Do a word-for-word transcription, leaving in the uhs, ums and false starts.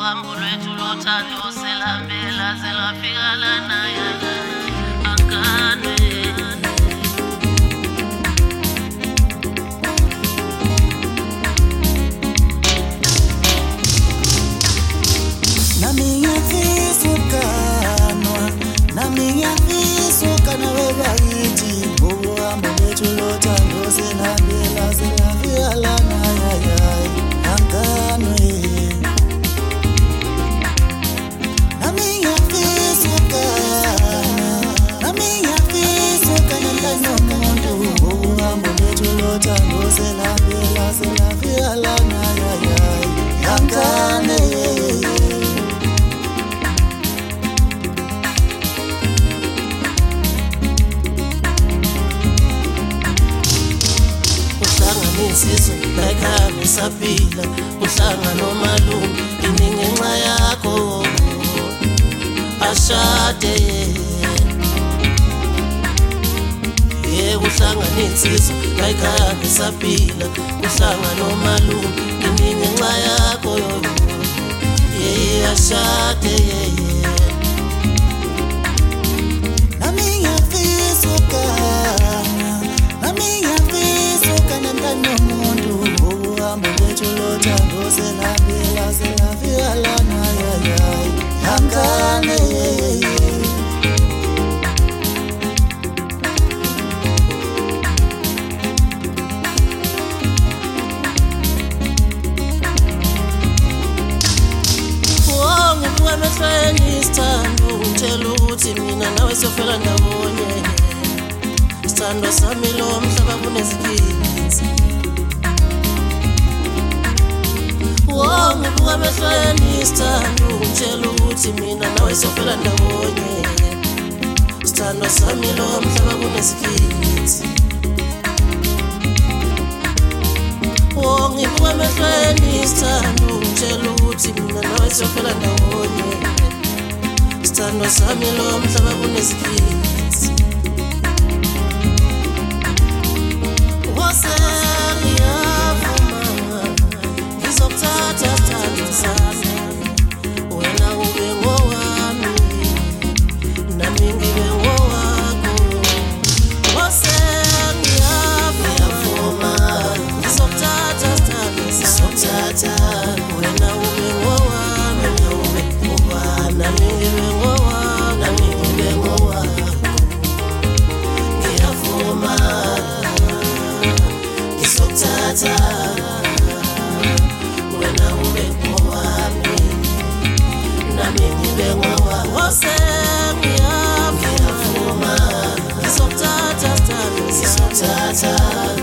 uhambo lwethu lothando selambela selafika lana yana angane. Nami ngiyafisa ukuganwa, nami ngiyafisa ukugana webakithi, uhambo lwethu lothando selambela selafika lana yana angane. Nami ngiyafisa ukugana, nami ngiyafisa ukugana nomuntu, uhambo lwethu lothando selambela selafika lana yana angane. Insizwa lakhami saphila uhlanga nomalume ini ngenxa yakho ashade ye uhlanga insizwa lakhami saphila uhlanga nomalume ini ngenxa yakho ye ashade nami ngiyafisa ukugana nami ngiyafisa ukugana nomuntu uhambo lwethu lothando selambela selafika lana yana angane. Ngibuka emehlweni isithando ngitshela ukuthi mina nawe siyofela ndawonye, isithando sami lo mhlaba kunezikhizi. Ngibuka emehlweni isithando ngitshela ukuthi mina nawe siyofela ndawonye, isithando sami lo mhlaba kunezikhizi. Ngibuka emehlweni isithando ngitshela ukuthi mina nawe siyofela ndawonye, isithando sami lo mhlaba kunezikhizi. Ngiyavuma ngizokuthatha isithando sami, wena ube ngowami nami ngibe ngowakho. Ngiyavuma ngizokuthatha isithando sami, wena ube ngowami nami ngibe ngowakho, nami ngibe ngowakho. Ngiyavuma ngizokuthatha wena ube ngowami nami ngibe ngowakho. Ngiyavuma ngizokuthatha isithando, ngizokuthatha